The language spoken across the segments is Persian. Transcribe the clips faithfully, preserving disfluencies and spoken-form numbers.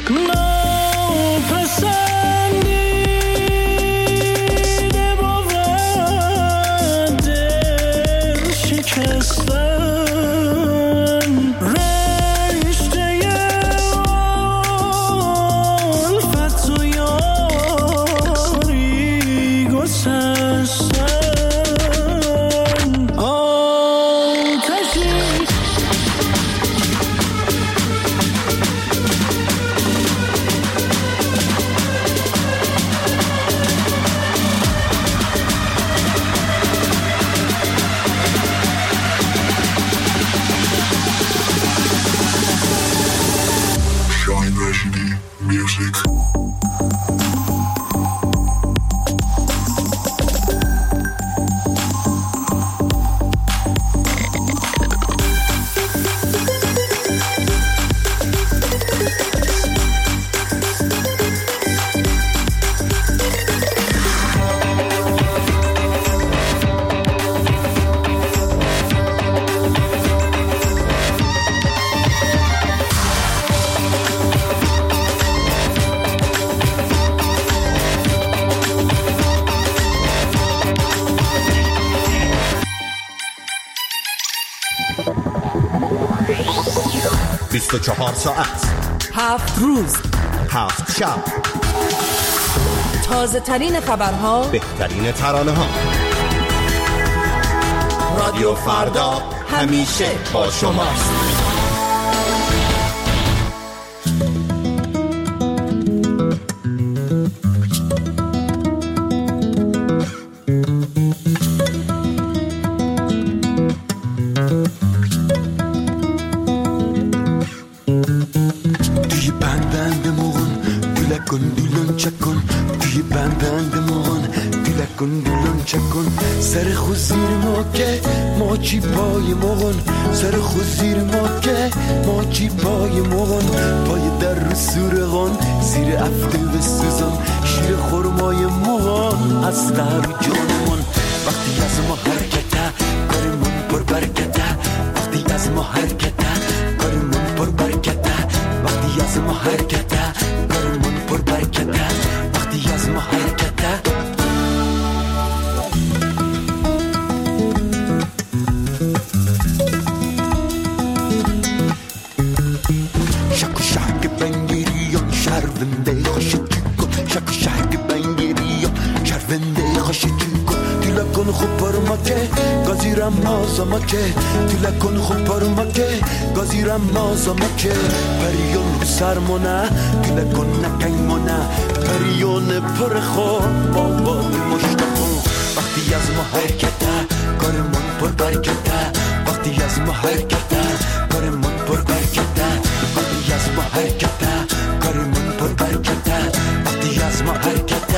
بیست و چهار ساعت، هفت روز، هفت شب، تازه ترین خبرها، بهترین ترانه ها. رادیو فردا همیشه با شماست. سر خود زیر ما که ما چی پای مغن، سر خود زیر ما که ما چی پای مغن، پای در رو سورغان زیر افته و سوزان، شیر خورمای مغن از در جانمون. وقتی از ما حرکته کارمون پر برکته، وقتی از ما حرکته کارمون پر برکته، وقتی از ما حرکته کارمون پر برکته، وقتی از ما حرکته. که تو لکن خوب پارو مکه گازیرم مازا مکه پریون رو سرمونه تو لکن نکنمونه پریون پر خواب بابا مشتاقم. وقتی از ما حرکته کارمون پر برکته، وقتی از ما حرکته کارمون پر برکته، وقتی از ما حرکته کارمون پر برکته، وقتی از ما حرکته.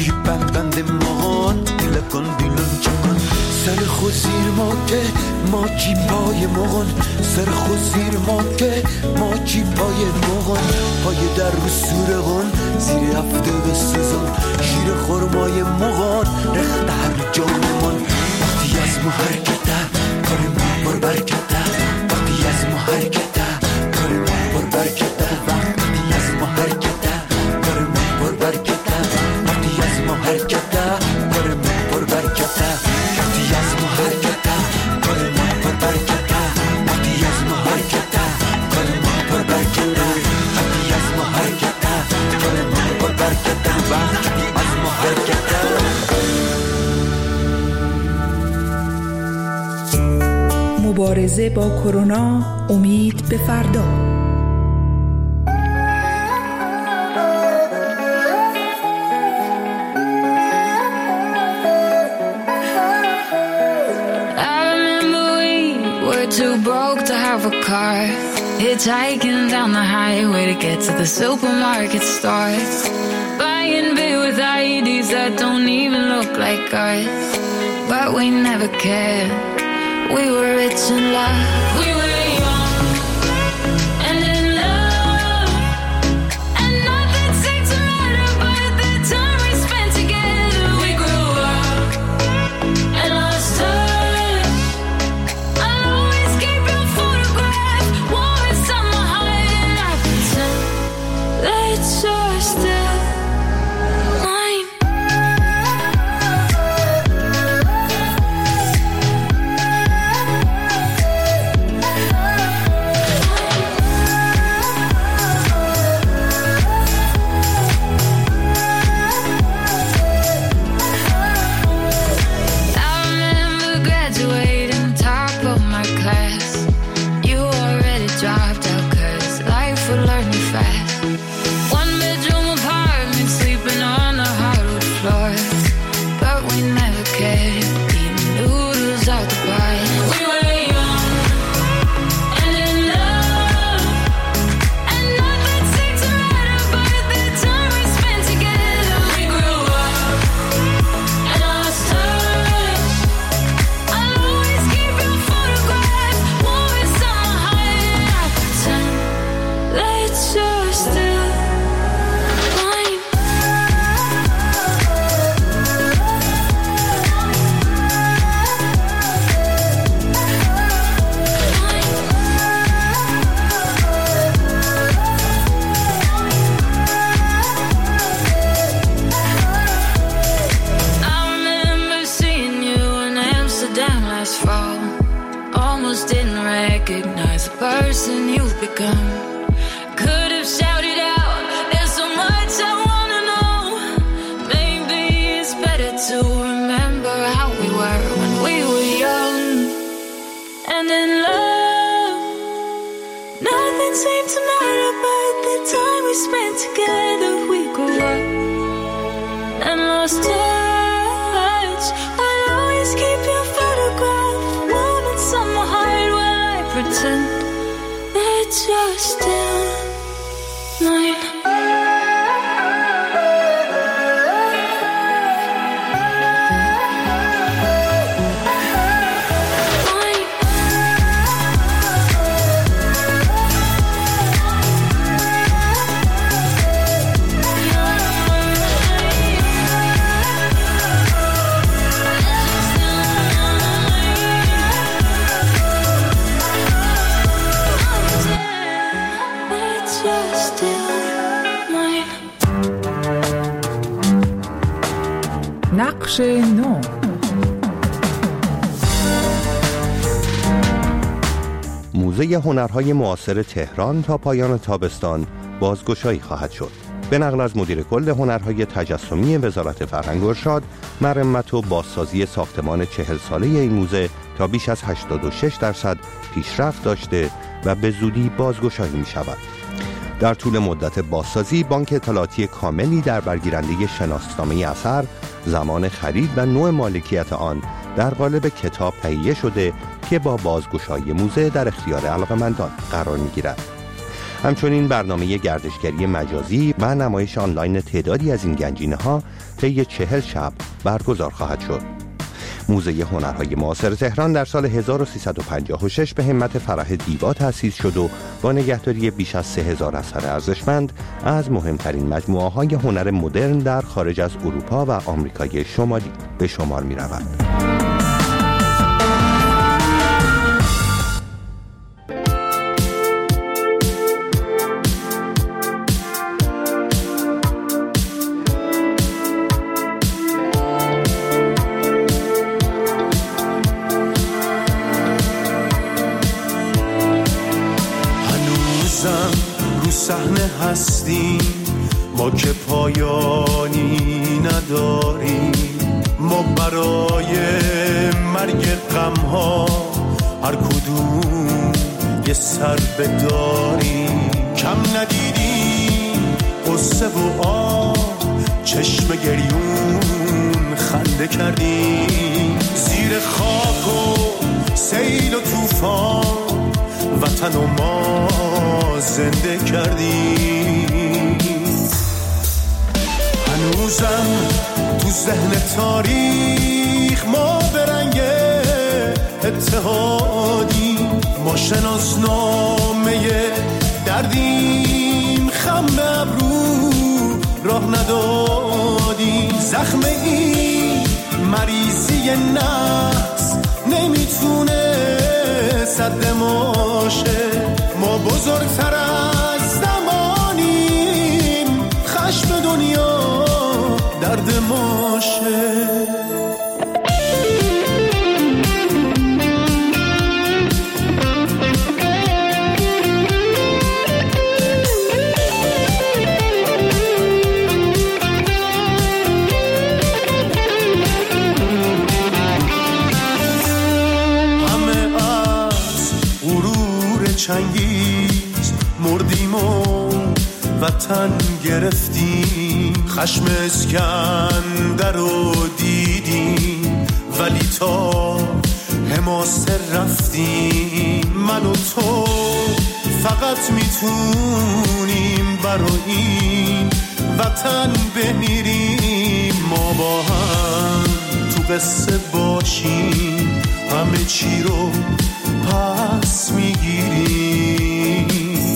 توی بند بند مغان دلکن دیلون چکن سر خوزیر ما که ما چی پای مغان سر خوزیر ما که ما چی پای مغان پای در رو سورغان زیر هفته بسزان شیر خورمای مغان رخت هر جانمان وقتی از ما حرکته کار ما بر برکته وقتی از ما حرکته کار ما بر برکته وقتی از ما حرکته کار ما بر برکته وقتی از ما حرکته کار ما بر برکته وقتی از ما حرکته کار ما بر برکته وقتی از ما حرکته کار ما بر برکته وقتی از ما حرکته کار ما بر برکته وقتی از ما حرکته. مبارزه با کرونا، امید به فردا. Too broke to have a car, hitchhiking down the highway to get to the supermarket store, buying beer with I Ds that don't even look like ours, but we never cared. We were rich in love, we were young and in love, and nothing seemed to matter but the time we spent together. We grew up and lost touch. نقش نو. موزه هنرهای معاصر تهران تا پایان تابستان بازگشایی خواهد شد. به نقل از مدیر کل هنرهای تجسمی وزارت فرهنگ و ارشاد، مرمت و بازسازی ساختمان چهل ساله این موزه تا بیش از هشتاد و شش درصد پیشرفت داشته و به زودی بازگشایی می شود. در طول مدت بازسازی، بانک اطلاعاتی کاملی در برگیرنده شناسنامه اثر، زمان خرید و نوع مالکیت آن در قالب کتاب تهیه شده که با بازگشایی موزه در اختیار علاقه‌مندان قرار می‌گیرد. همچنین برنامه گردشگری مجازی و نمایش آنلاین تعدادی از این گنجینه ها طی چهل شب برگزار خواهد شد. موزه هنرهای معاصر تهران در سال هزار و سیصد و پنجاه و شش به همت فرح دیبا تأسیس شد و با نگهداری بیش از سه هزار اثر ارزشمند از مهمترین مجموعه‌های هنر مدرن در خارج از اروپا و آمریکای شمالی به شمار می رود. صحنه هستیم ما که پایانی نداریم، ما برای مرگ غمها هر کدوم یه سر بداریم. کم ندیدیم قصه و آه، چشم گریون خنده کردیم، زیر خاک و سیل و طوفان وطن و ما زنده کردیم. هنوزم تو ذهن تاریخ ما به رنگ اتحادیم، ما شناسنامه دردیم، خم ابرو راه ندادیم. زخم این مریضی نفس نمیتونه صد ماشه، ما بزرگتر از زمانیم، خشم دنیا درد ماشه. چنگیز مردیم و وطن گرفتیم، خشم اسکندر رو دیدیم ولی تا حماسه رفتیم. من و تو فقط میتونیم برای این وطن بمیریم، ما با هم تو قصه باشیم، همه چی رو پس میگیریم.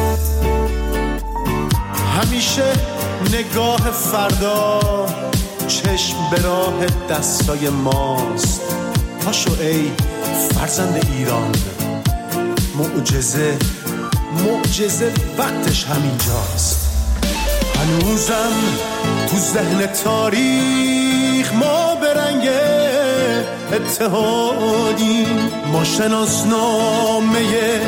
همیشه نگاه فردا چشم به راه دستای ماست. پاشو ای فرزند ایران، معجزه معجزه وقتش همینجاست. هنوزم تو ذهن تاریخ ما به رنگ اتحادیم، ما شناسنامه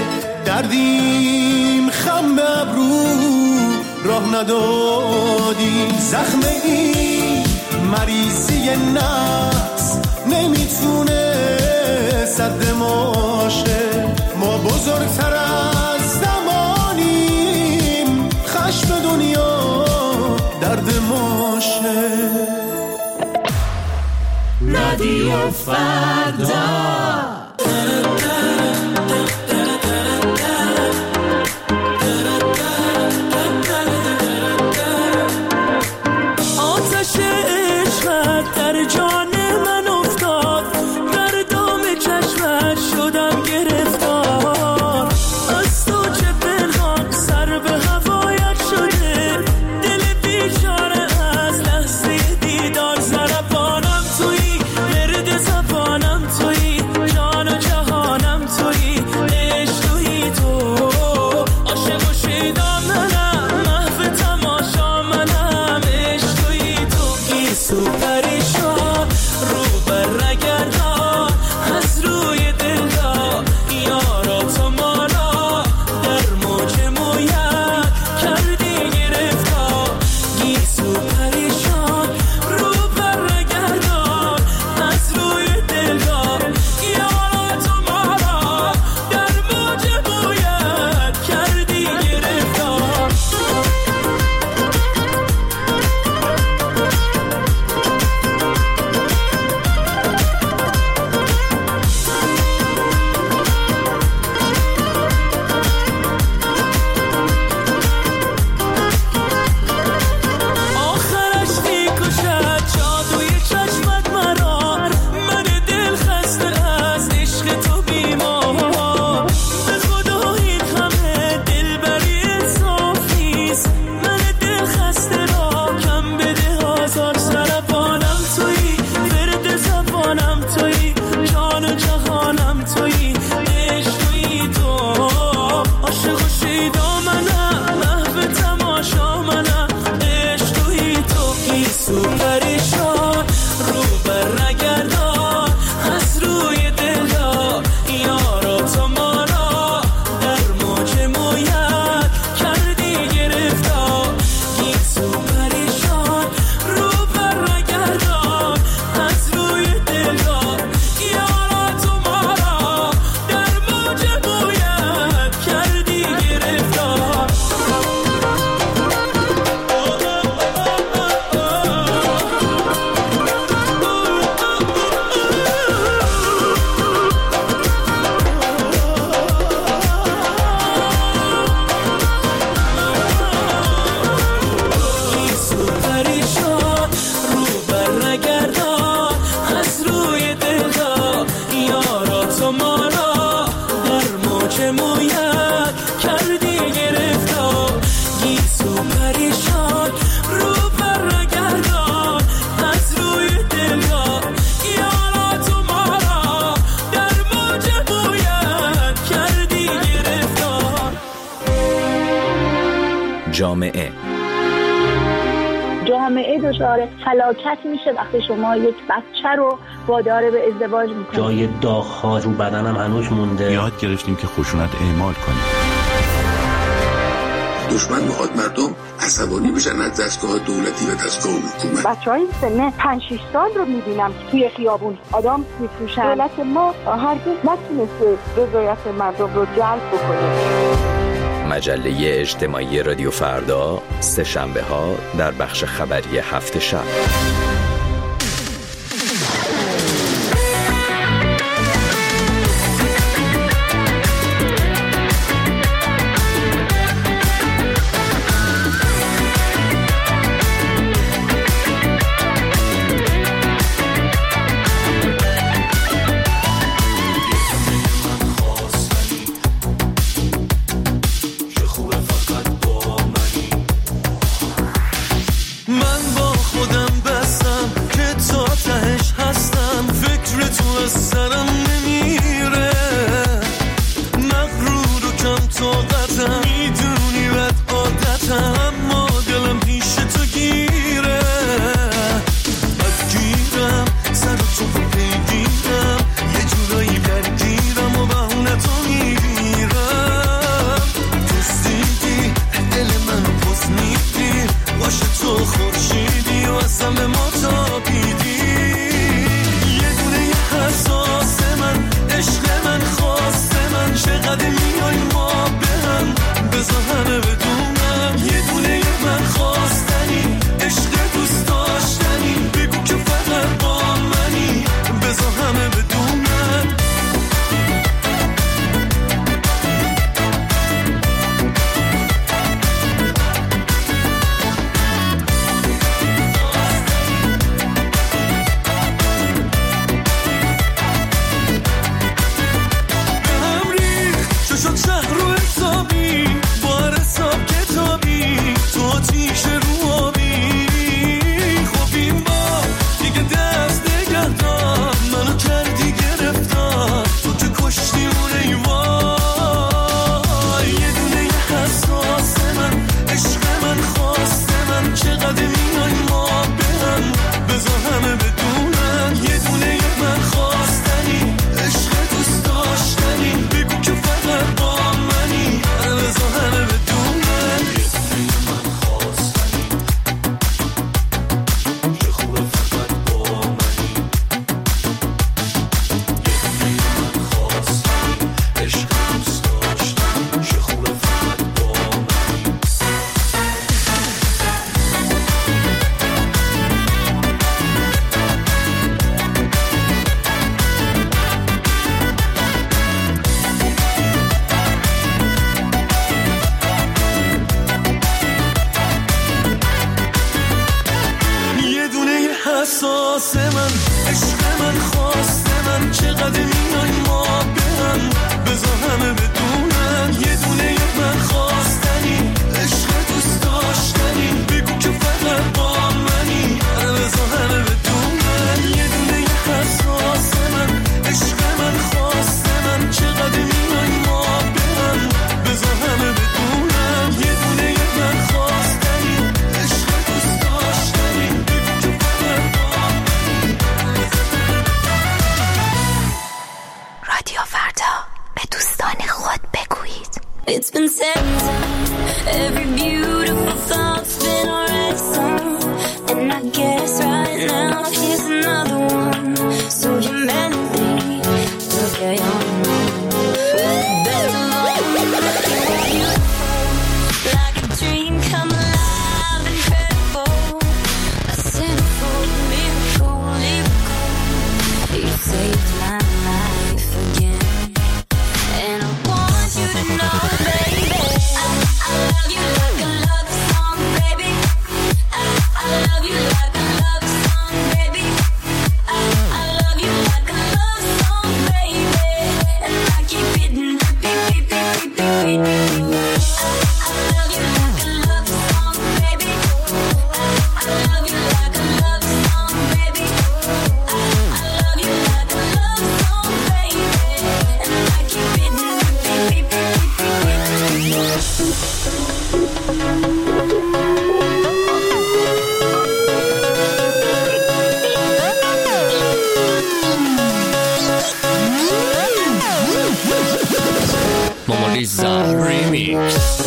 دردیم، خم ابرو راه ندادیم. زخم این مریضی نفس نمیتونه صد ماشه، ما بزرگتر از زمانیم، خشم دنیا درد ماشه. رادیو فردا جامعه. جامعه دچار فلاکت میشه وقتی شما یک بچه رو وادار به ازدواج میکنید. جای داغ‌ها رو بدنم هنوز مونده. یاد گرفتیم که خشونت اعمال کنیم. دشمن میخواد مردم عصبانی بشن از دستگاه دولتی و دستگاه حکومت. بچهای سن پنج شش سال رو میبینم که توی خیابون آدم میفروشن. دولت ما هرگز نتونسته رضایت مردم رو جلب بکنه. مجله اجتماعی رادیو فردا، سه شنبه ها در بخش خبری هفت شب. احساس من، عشق من، خواست من، چقدر میای ما به هم، بذار همه بدونن یه دونه من خواستنی، عشق دوست داشتنی، بگو که فقط با منی، بذار همه بدونن یه دونه احساس من، عشق من، خواست من، چقدر میای ما به هم، بذار همه بدونن یه دونه من خواستنی، عشق دوست داشتنی، بگو که فقط با منی. رادیو فردا، به دوستان خود بگویید. It's been said every beautiful thought's been already sung, and I guess right now here's another one. So humanity, look at your best of all, you like a dream come alive, incredible, a sinful miracle, miracle. You saved my life again, and I want you to know, baby, I, I love you like a لیزا ریمیکس.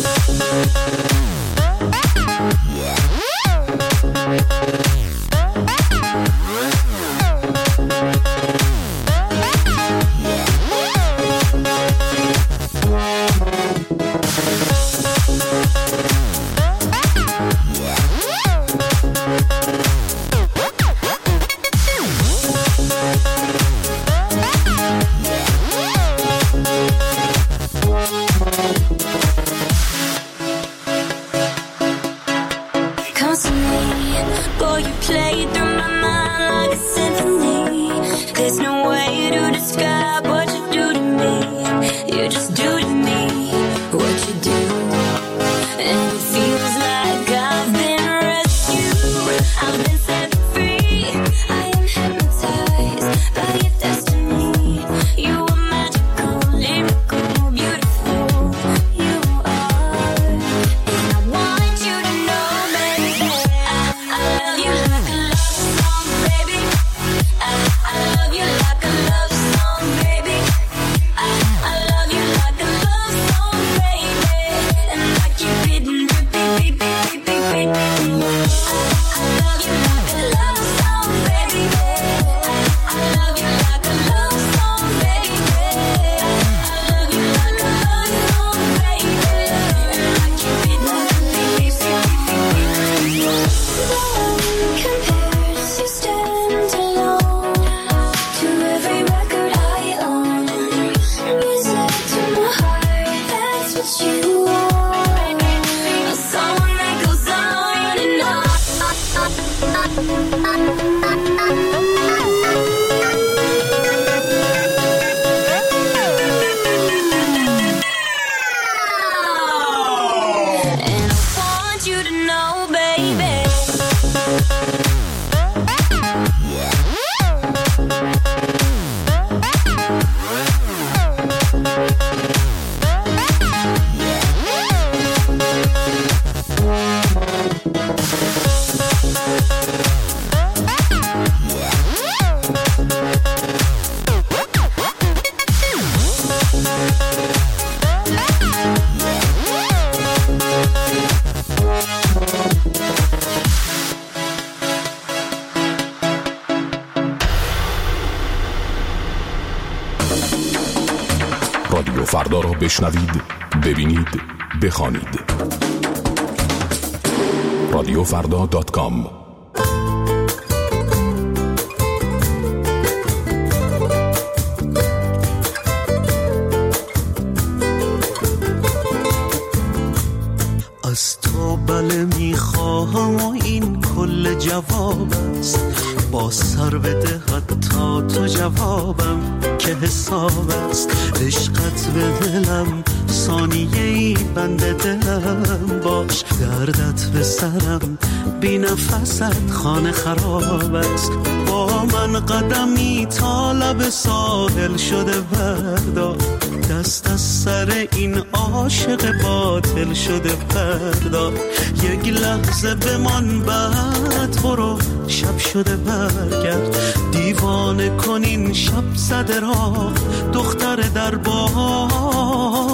رادیو فردا را بشنوید، ببینید، بخوانید. رادیو فردا دات کام. از تو بله میخواهم و این کل جواب است، با سر بده حتی تو جوابم که حساب است. عشقت به دلم ثانیه ای بنده دلم باش، دردت به سرم بی نفست خانه خراب است. با من قدمی تا لب ساحل شده بردار، دست از سر این عاشق باطل شده بردار. یک لحظه بمان بعد برو شب شده برگرد، دیوانه کنین شب زده را دختر در بار.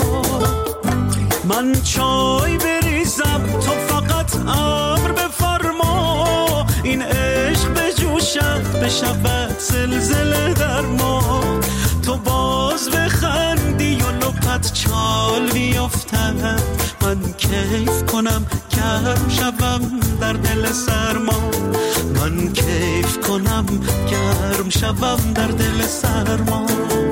من چای بریزم تو فقط امر بفرما، این عشق بجوشد بشود زلزله در ما. تو باز بخندی و لپت چال بیفتد، من کیف کنم گرم شوم در دل سرما. من کیف کنم گرم شوم در دل سرما.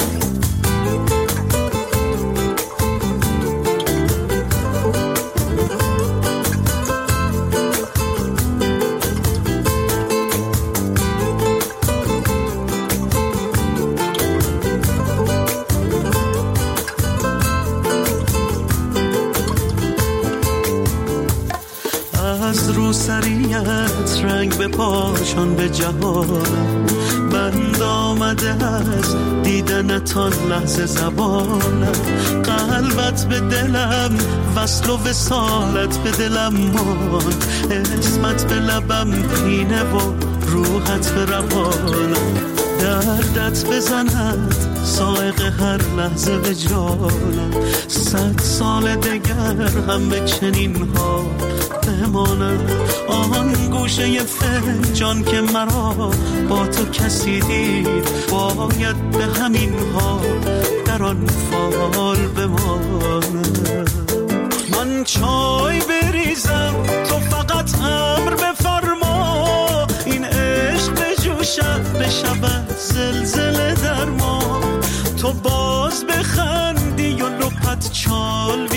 از رو سریت رنگ به پاشان به جهانم، بند آمده از دیدنتان لحظه زبانم. قلبت به دلم وصل و وصالت به دلم مان، اسمت به لبم پینه و روحت به روانم. دردت بزند سائق هر لحظه وجدانم، صد سال دگر هم به چنین ها بمانم. آن گوشه فنجان که مرا با تو کسی دید، باید به همین ها در آن فال بمانم. من چای بریزم تو فقط امر بفرما، این عشق بجوشد بشود زلزله در ما. تو باز بخندی و لپت چال